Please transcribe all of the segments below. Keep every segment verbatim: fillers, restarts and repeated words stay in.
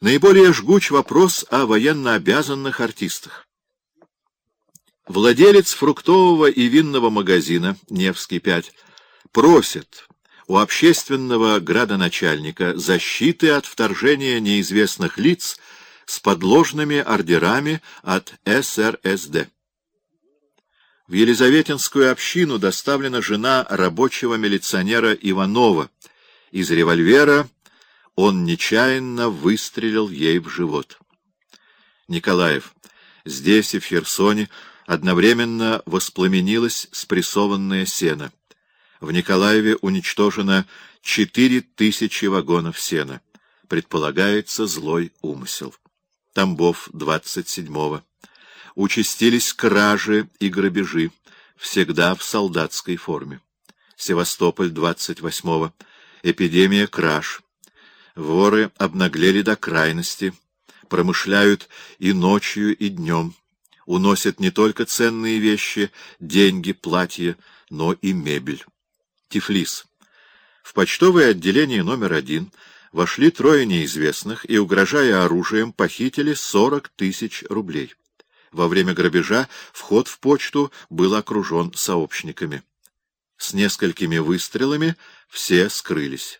Наиболее жгуч вопрос о военнообязанных артистах. Владелец фруктового и винного магазина «Невский пять» просит у общественного градоначальника защиты от вторжения неизвестных лиц с подложными ордерами от эс эр эс дэ. В Елизаветинскую общину доставлена жена рабочего милиционера Иванова. Из револьвера он нечаянно выстрелил ей в живот. Николаев. Здесь и в Херсоне одновременно воспламенилось спрессованное сено. В Николаеве уничтожено четыре тысячи вагонов сена. Предполагается злой умысел. Тамбов, двадцать седьмого. Участились кражи и грабежи, всегда в солдатской форме. Севастополь, двадцать восьмого. Эпидемия краж. Воры обнаглели до крайности, промышляют и ночью, и днем, уносят не только ценные вещи, деньги, платья, но и мебель. Тифлис. В почтовое отделение номер один вошли трое неизвестных и, угрожая оружием, похитили сорок тысяч рублей. Во время грабежа вход в почту был окружен сообщниками. С несколькими выстрелами все скрылись.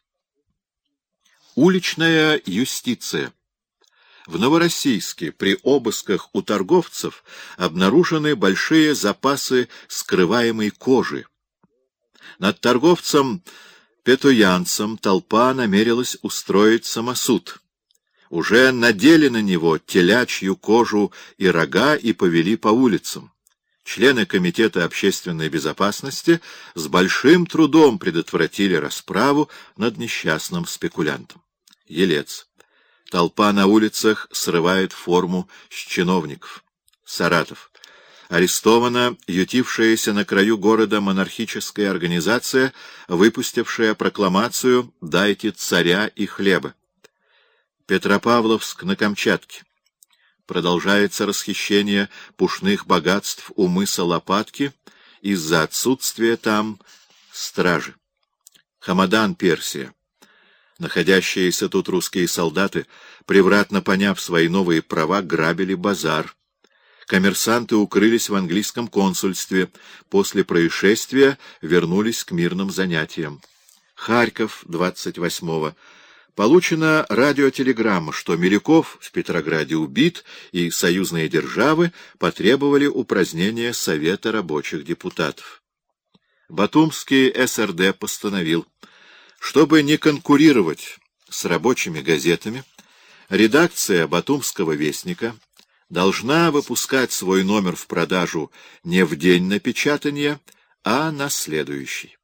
Уличная юстиция. В Новороссийске при обысках у торговцев обнаружены большие запасы скрываемой кожи. Над торговцем Петуянцем толпа намерилась устроить самосуд. Уже надели на него телячью кожу и рога и повели по улицам. Члены Комитета общественной безопасности с большим трудом предотвратили расправу над несчастным спекулянтом. Елец. Толпа на улицах срывает форму с чиновников. Саратов. Арестована ютившаяся на краю города монархическая организация, выпустившая прокламацию «Дайте царя и хлеба». Петропавловск на Камчатке. Продолжается расхищение пушных богатств у мыса Лопатки из-за отсутствия там стражи. Хамадан, Персия. Находящиеся тут русские солдаты, превратно поняв свои новые права, грабили базар. Коммерсанты укрылись в английском консульстве, после происшествия вернулись к мирным занятиям. Харьков, двадцать восьмого. Получена радиотелеграмма, что Милюков в Петрограде убит, и союзные державы потребовали упразднения Совета рабочих депутатов. Батумский эс эр дэ постановил, чтобы не конкурировать с рабочими газетами, редакция Батумского вестника должна выпускать свой номер в продажу не в день напечатания, а на следующий.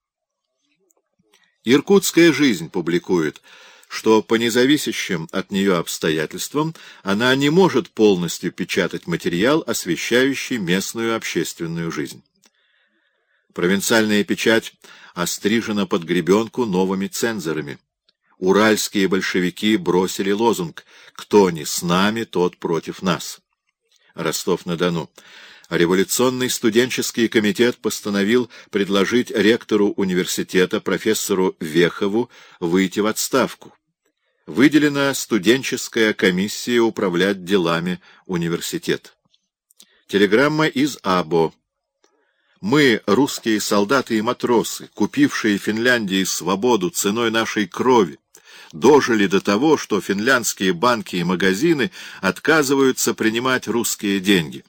Иркутская жизнь публикует, что по независящим от нее обстоятельствам она не может полностью печатать материал, освещающий местную общественную жизнь. Провинциальная печать острижена под гребенку новыми цензорами. Уральские большевики бросили лозунг «Кто не с нами, тот против нас». Ростов-на-Дону. Революционный студенческий комитет постановил предложить ректору университета профессору Вехову выйти в отставку. Выделена студенческая комиссия управлять делами университета. Телеграмма из АБО. Мы, русские солдаты и матросы, купившие в Финляндии свободу ценой нашей крови, дожили до того, что финляндские банки и магазины отказываются принимать русские деньги.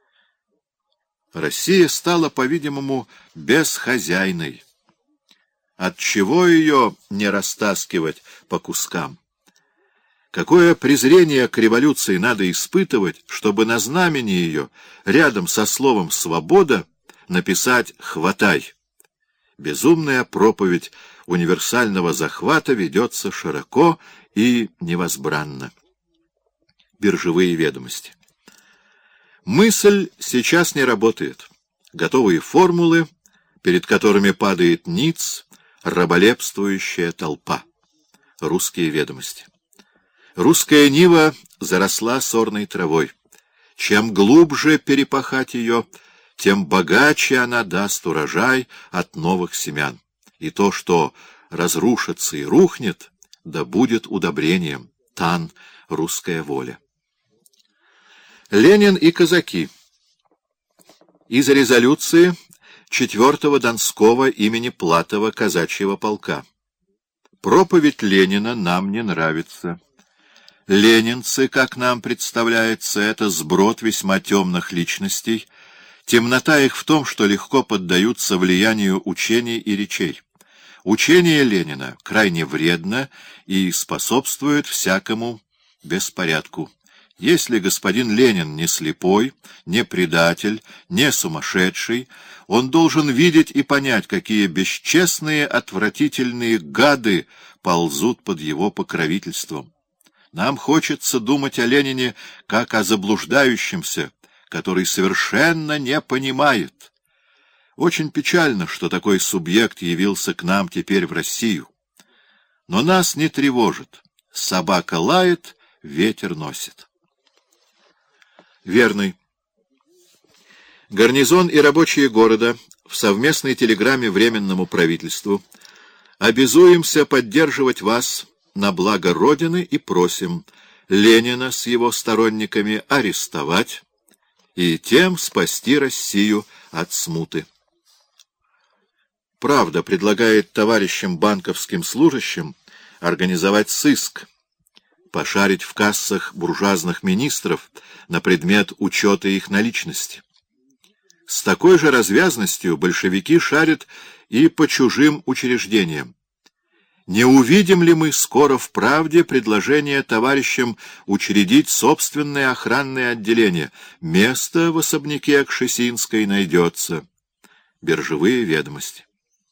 Россия стала, по-видимому, бесхозяйной. Отчего ее не растаскивать по кускам? Какое презрение к революции надо испытывать, чтобы на знамени ее, рядом со словом «свобода», написать «хватай». Безумная проповедь универсального захвата ведется широко и невозбранно. Биржевые ведомости. Мысль сейчас не работает. Готовые формулы, перед которыми падает ниц, раболепствующая толпа. Русские ведомости. Русская нива заросла сорной травой. Чем глубже перепахать ее, тем богаче она даст урожай от новых семян. И то, что разрушится и рухнет, да будет удобрением. Тан. русская воля. Ленин и казаки. Из резолюции четвёртого Донского имени Платова казачьего полка. Проповедь Ленина нам не нравится. Ленинцы, как нам представляется, это сброд весьма темных личностей. Темнота их в том, что легко поддаются влиянию учений и речей. Учение Ленина крайне вредно и способствует всякому беспорядку. Если господин Ленин не слепой, не предатель, не сумасшедший, он должен видеть и понять, какие бесчестные, отвратительные гады ползут под его покровительством. Нам хочется думать о Ленине как о заблуждающемся, который совершенно не понимает. Очень печально, что такой субъект явился к нам теперь в Россию. Но нас не тревожит. Собака лает, ветер носит. Верный. Гарнизон и рабочие города в совместной телеграмме Временному правительству обязуемся поддерживать вас на благо Родины и просим Ленина с его сторонниками арестовать и тем спасти Россию от смуты. Правда предлагает товарищам банковским служащим организовать сыск, пошарить в кассах буржуазных министров на предмет учета их наличности. С такой же развязностью большевики шарят и по чужим учреждениям. Не увидим ли мы скоро в «Правде» предложение товарищам учредить собственное охранное отделение? Место в особняке Кшесинской найдется. Биржевые ведомости.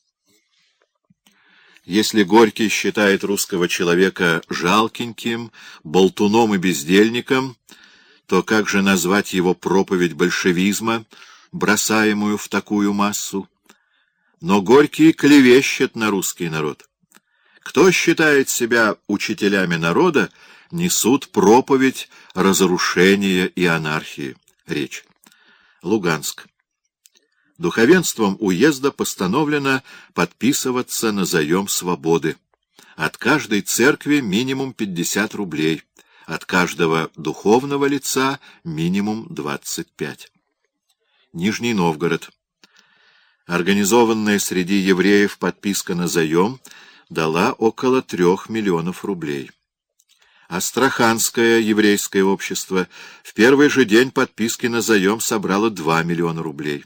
Если Горький считает русского человека жалкеньким, болтуном и бездельником, то как же назвать его проповедь большевизма, бросаемую в такую массу? Но Горький клевещет на русский народ. Кто считает себя учителями народа, несут проповедь разрушения и анархии. Речь. Луганск. Духовенством уезда постановлено подписываться на заем свободы. От каждой церкви минимум пятьдесят рублей, от каждого духовного лица минимум двадцать пять. Нижний Новгород. Организованная среди евреев подписка на заем дала около трех миллионов рублей. Астраханское еврейское общество в первый же день подписки на заем собрало два миллиона рублей.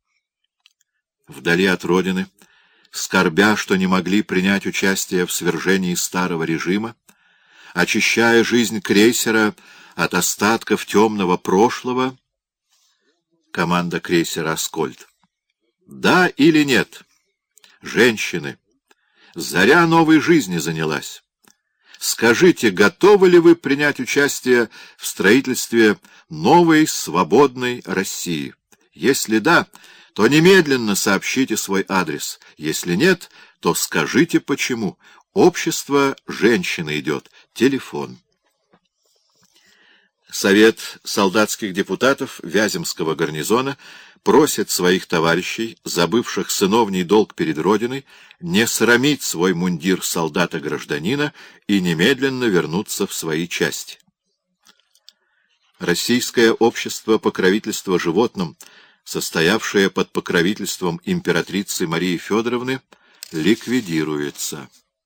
Вдали от родины, скорбя, что не могли принять участие в свержении старого режима, очищая жизнь крейсера от остатков темного прошлого, команда крейсера «Аскольд». Да или нет, женщины, заря новой жизни занялась. Скажите, готовы ли вы принять участие в строительстве новой свободной России? Если да, то немедленно сообщите свой адрес. Если нет, то скажите почему. Общество «Женщина» идет. Телефон. Совет солдатских депутатов Вяземского гарнизона просит своих товарищей, забывших сыновний долг перед Родиной, не срамить свой мундир солдата-гражданина и немедленно вернуться в свои части. Российское общество покровительства животным, состоявшее под покровительством императрицы Марии Федоровны, ликвидируется.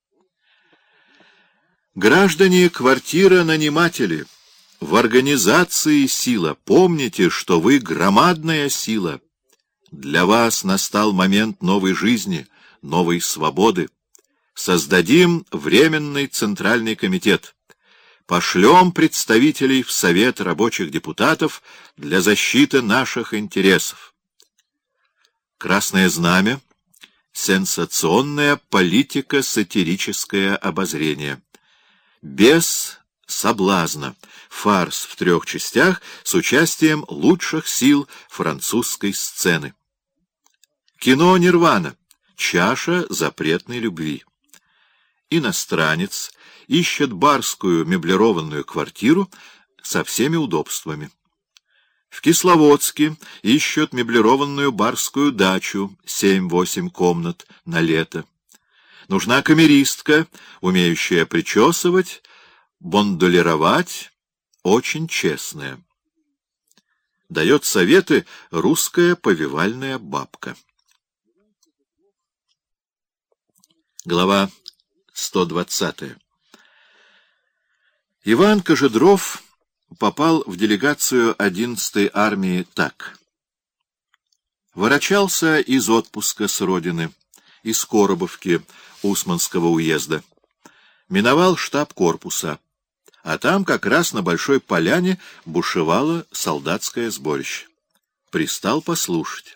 Граждане, квартира-наниматели, в организации сила. Помните, что вы громадная сила. Для вас настал момент новой жизни, новой свободы. Создадим Временный Центральный комитет. Пошлем представителей в Совет рабочих депутатов для защиты наших интересов. Красное знамя. Сенсационное политико-сатирическое обозрение. Без соблазна. Фарс в трех частях с участием лучших сил французской сцены. Кино «Нирвана». Чаша запретной любви. Иностранец ищет барскую меблированную квартиру со всеми удобствами. В Кисловодске ищут меблированную барскую дачу, семь-восемь комнат на лето. Нужна камеристка, умеющая причесывать, бондолировать очень честная. Дает советы русская повивальная бабка. Глава сто двадцатая. Иван Кожедров попал в делегацию одиннадцатой армии так. Ворочался из отпуска с родины, из Коробовки Усманского уезда. Миновал штаб корпуса, а там как раз на Большой Поляне бушевало солдатское сборище. Пристал послушать.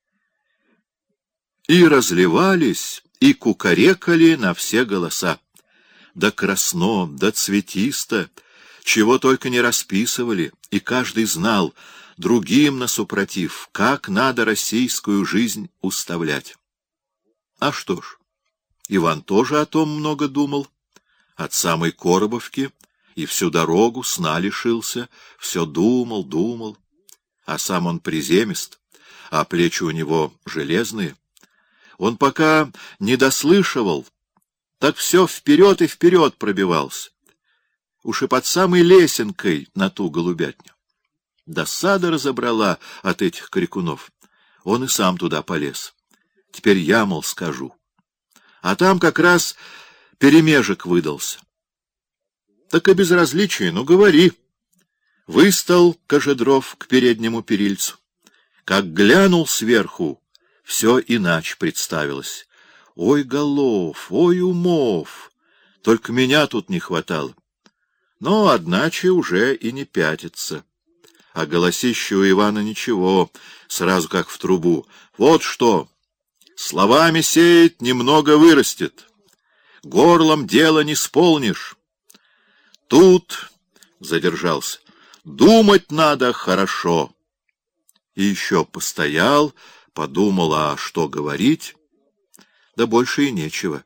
И разливались, и кукарекали на все голоса. Да красно, да цветисто, чего только не расписывали, и каждый знал, другим насупротив, как надо российскую жизнь уставлять. А что ж, Иван тоже о том много думал, от самой Коробовки, и всю дорогу сна лишился, все думал, думал, а сам он приземист, а плечи у него железные. Он пока не дослышивал, так все вперед и вперед пробивался. Уж и под самой лесенкой на ту голубятню. Досада разобрала от этих крикунов. Он и сам туда полез. Теперь я, мол, скажу. А там как раз перемежек выдался. Так и безразличие, ну говори. Выстал Кожедров к переднему перильцу. Как глянул сверху, все иначе представилось. Ой, голов, ой, умов, только меня тут не хватало. Но, одначе, уже и не пятится. А голосище у Ивана ничего, сразу как в трубу. Вот что, словами сеять немного вырастет, горлом дело не сполнишь. Тут, задержался, думать надо хорошо. И еще постоял, подумал, а что говорить, да больше и нечего.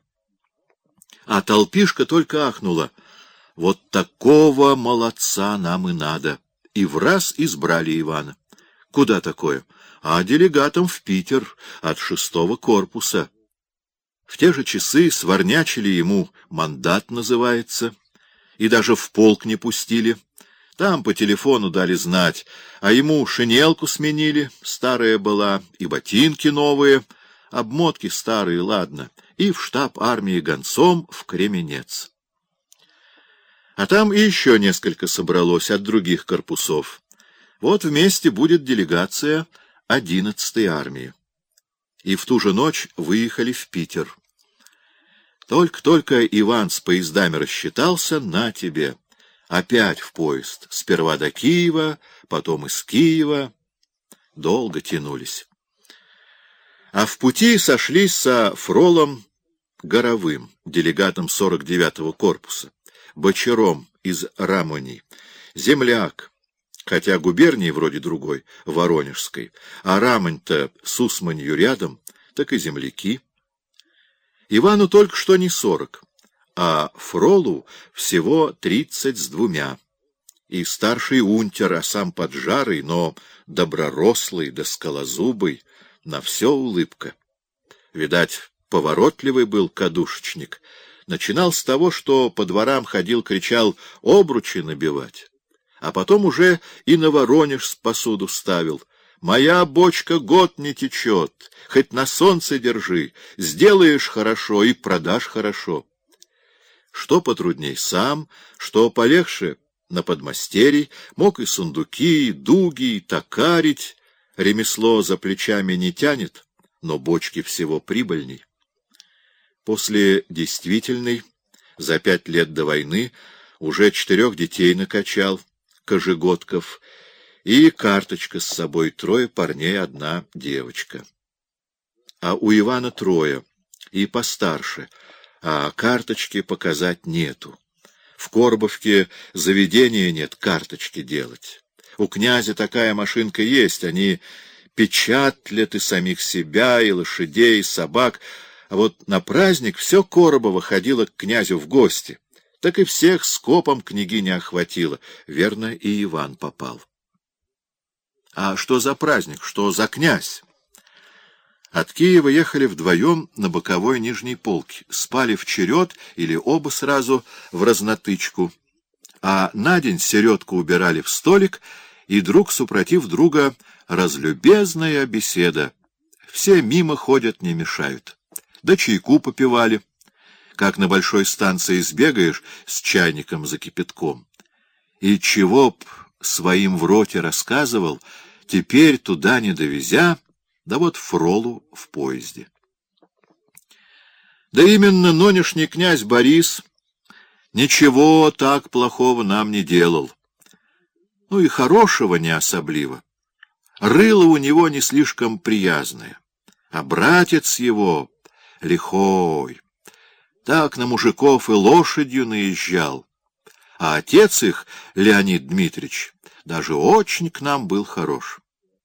А толпишка только ахнула. Вот такого молодца нам и надо. И враз избрали Ивана. Куда такое? А делегатом в Питер от шестого корпуса. В те же часы сворнячили ему мандат, называется, и даже в полк не пустили. Там по телефону дали знать, а ему шинелку сменили, старая была, и ботинки новые, обмотки старые, ладно, и в штаб армии гонцом в Кременец. А там и еще несколько собралось от других корпусов. Вот вместе будет делегация одиннадцатой армии. И в ту же ночь выехали в Питер. Только-только Иван с поездами рассчитался, на тебе. Опять в поезд. Сперва до Киева, потом из Киева. Долго тянулись. А в пути сошлись со Фролом Горовым, делегатом сорок девятого корпуса, Бочаром из Рамони, земляк, хотя губернии вроде другой, Воронежской, а Рамонь-то с Усманью рядом, так и земляки. Ивану только что не сорок, а Фролу всего тридцать с двумя. И старший унтер, а сам поджарый, но добророслый да скалозубый, на все улыбка. Видать, поворотливый был кадушечник. Начинал с того, что по дворам ходил, кричал «обручи набивать», а потом уже и на Воронеж посуду ставил. «Моя бочка год не течет, хоть на солнце держи, сделаешь хорошо и продашь хорошо». Что потрудней сам, что полегче на подмастерий, мог и сундуки, и дуги, и токарить. Ремесло за плечами не тянет, но бочки всего прибыльней. После действительной, за пять лет до войны, уже четырех детей накачал, Кожегодков, и карточка с собой, трое парней, одна девочка. А у Ивана трое, и постарше, а карточки показать нету. В Коробовке заведения нет карточки делать. У князя такая машинка есть, они печатлят и самих себя, и лошадей, и собак. А вот на праздник все Коробово ходило к князю в гости. Так и всех скопом княгиня охватила. Верно, и Иван попал. А что за праздник, что за князь? От Киева ехали вдвоем на боковой нижней полке. Спали в черед или оба сразу в разнотычку. а на день середку убирали в столик, и друг супротив друга разлюбезная беседа. Все мимо ходят, не мешают. Да чайку попивали, как на большой станции сбегаешь с чайником за кипятком. И чего б своим в роте рассказывал, теперь туда не довезя, да вот Фролу в поезде. Да именно нынешний князь Борис ничего так плохого нам не делал. Ну и хорошего не особливо. Рыло у него не слишком приязное, а братец его лихой. Так на мужиков и лошадью наезжал. А отец их, Леонид Дмитрич, даже очень к нам был хорош.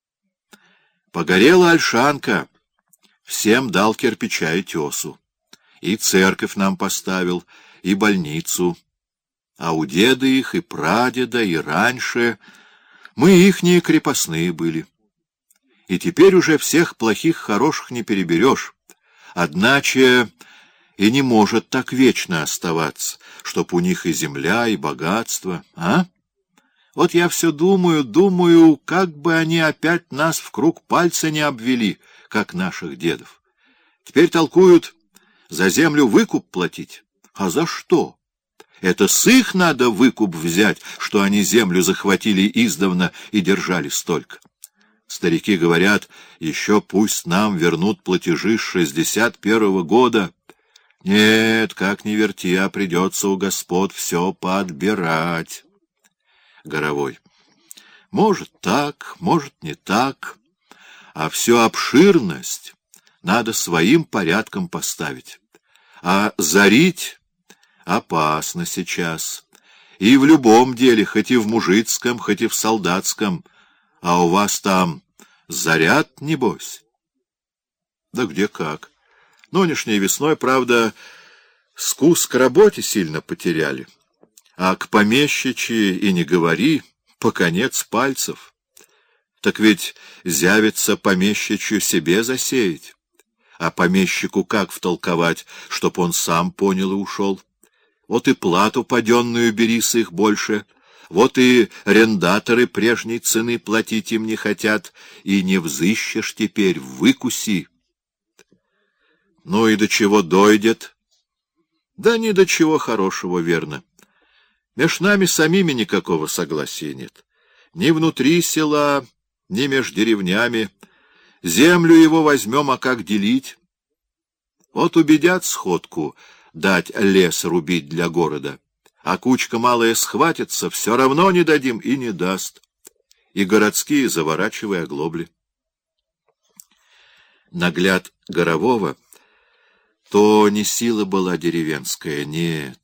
Погорела Ольшанка, всем дал кирпича и тесу. И церковь нам поставил, и больницу. А у деда их, и прадеда, и раньше мы ихние крепостные были. И теперь уже всех плохих хороших не переберешь. Одначе и не может так вечно оставаться, чтоб у них и земля, и богатство, а? Вот я все думаю, думаю, как бы они опять нас в круг пальца не обвели, как наших дедов. Теперь толкуют, за землю выкуп платить. А за что? Это с их надо выкуп взять, что они землю захватили издавна и держали столько. Старики говорят, еще пусть нам вернут платежи с шестьдесят первого года. Нет, как ни верти, а придется у господ все подбирать. Горовой. Может так, может не так, а всю обширность надо своим порядком поставить. А зарить опасно сейчас. И в любом деле, хоть и в мужицком, хоть и в солдатском. А у вас там заряд, небось? Да где как. Нынешней весной, правда, скус к работе сильно потеряли. А к помещичьи и не говори, по конец пальцев. Так ведь зявится помещичью себе засеять. А помещику как втолковать, чтоб он сам понял и ушел? Вот и плату паденную бери с их больше, вот и рендаторы прежней цены платить им не хотят, и не взыщешь теперь, выкуси. Ну и до чего дойдет? Да ни до чего хорошего, верно. Меж нами самими никакого согласия нет. Ни внутри села, ни меж деревнями. Землю его возьмем, а как делить? Вот убедят сходку дать лес рубить для города, а кучка малая схватится, все равно не дадим и не даст. И городские заворачивай оглобли. Нагляд Горового, то не сила была деревенская, нет.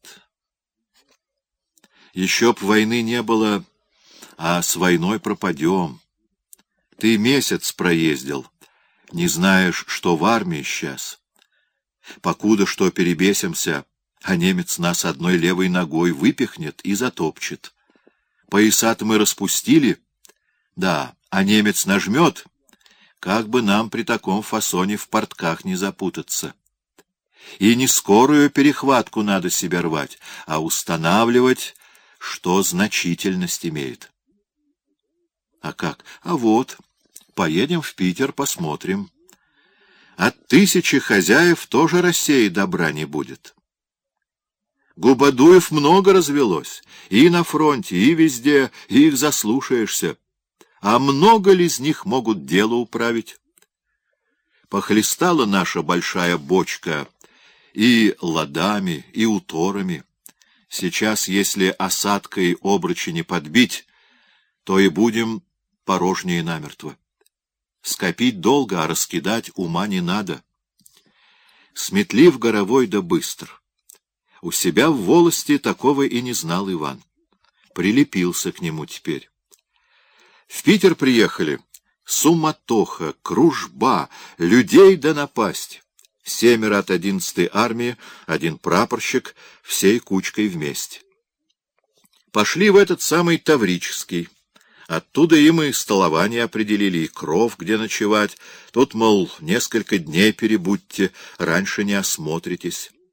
Еще б войны не было, а с войной пропадем. Ты месяц проездил, не знаешь, что в армии сейчас. Покуда что перебесимся, а немец нас одной левой ногой выпихнет и затопчет. Пояса-то мы распустили, да, а немец нажмет, как бы нам при таком фасоне в портках не запутаться. И не скорую перехватку надо себе рвать, а устанавливать, что значительность имеет. А как? А вот, поедем в Питер, посмотрим. От тысячи хозяев тоже России добра не будет. Губадуев много развелось, и на фронте, и везде, и их заслушаешься. А много ли из них могут дело управить? Похлестала наша большая бочка и ладами, и уторами. Сейчас, если осадкой обручи не подбить, то и будем порожнее намертво. Скопить долго, а раскидать ума не надо. Сметлив Горовой да быстр. У себя в волости такого и не знал Иван. Прилепился к нему теперь. В Питер приехали. Суматоха, кружба, людей да напасть. Семеро от одиннадцатой армии, один прапорщик, всей кучкой вместе. Пошли в этот самый Таврический. Оттуда им и столование определили, и кров, где ночевать. Тут, мол, несколько дней перебудьте, раньше не осмотритесь.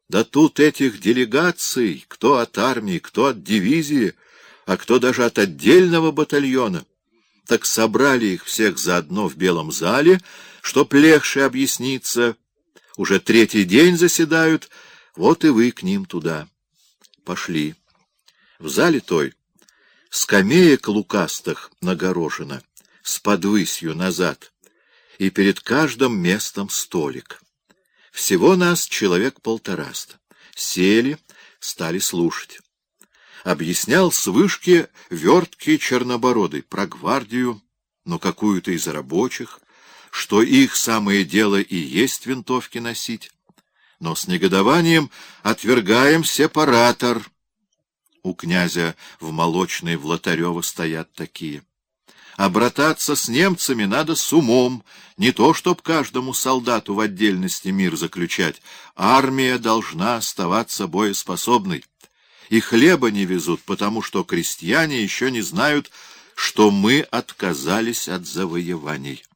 Да тут этих делегаций, кто от армии, кто от дивизии, а кто даже от отдельного батальона. Так собрали их всех заодно в белом зале, чтоб легче объясниться. Уже третий день заседают, вот и вы к ним туда. Пошли. В зале той скамеек лукастых нагорожено, с подвысью назад, и перед каждым местом столик. Всего нас человек полтораста. Сели, стали слушать. Объяснял с вышки верткий чернобородый про гвардию, но какую-то из рабочих, что их самое дело и есть винтовки носить. Но с негодованием отвергаем сепаратор. У князя в Молочной в Лотарево стоят такие. А брататься с немцами надо с умом, не то чтоб каждому солдату в отдельности мир заключать. Армия должна оставаться боеспособной. И хлеба не везут, потому что крестьяне еще не знают, что мы отказались от завоеваний.